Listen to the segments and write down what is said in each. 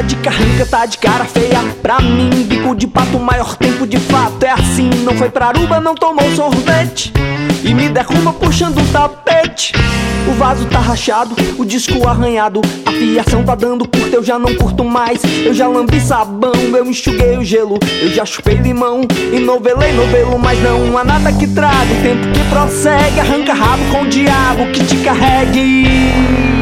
Tá de carranca, tá de cara feia. Pra mim, bico de pato, maior tempo de fato. É assim, não foi pra Aruba, não tomou sorvete e me derruba puxando o tapete. O vaso tá rachado, o disco arranhado, a fiação tá dando curto, eu já não curto mais. Eu já lambi sabão, eu enxuguei o gelo, eu já chupei limão e novelei novelo. Mas não há nada que traga o tempo que prossegue. Arranca rabo com o diabo que te carregue.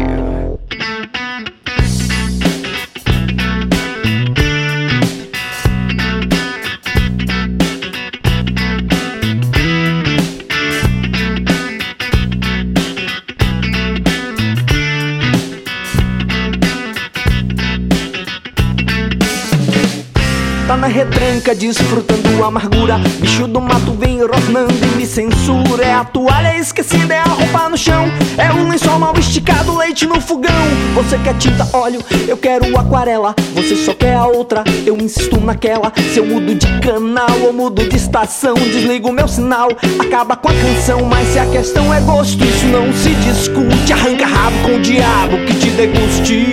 Tá na retranca, desfrutando a amargura. Bicho do mato vem rosnando e me censura. É a toalha esquecida, é a roupa no chão, é um lençol mal esticado, leite no fogão. Você quer tinta, óleo, eu quero aquarela. Você só quer a outra, eu insisto naquela. Se eu mudo de canal ou mudo de estação, desligo meu sinal, acaba com a canção. Mas se a questão é gosto, isso não se discute. Arranca rabo com o diabo que te deguste.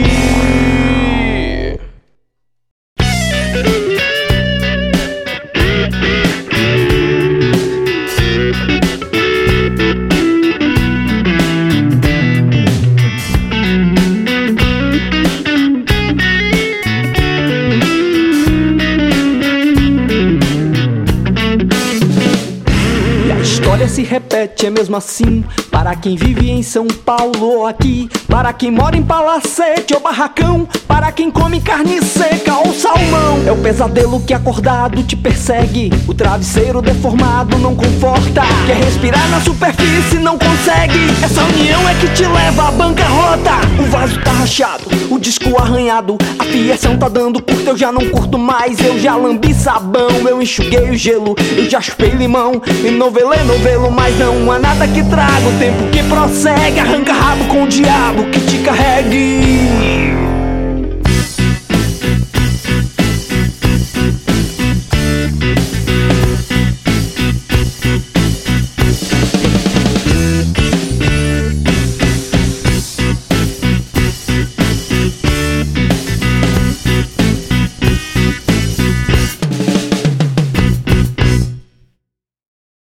Se repete, é mesmo assim, para quem vive em São Paulo ou aqui, para quem mora em palacete ou barracão, para quem come carne seca ou salmão. É o pesadelo que acordado te persegue, o travesseiro deformado não conforta. Quer respirar na superfície, não consegue. Essa união é que te leva à bancarrota. O vaso tá rachado, o disco arranhado, a fiação tá dando curto, eu já não curto mais. Eu já lambi sabão, eu enxuguei o gelo, eu já chupei limão e novelei novelo. Mas não há nada que traga o tempo que prossegue. Arranca rabo com o diabo que te carregue.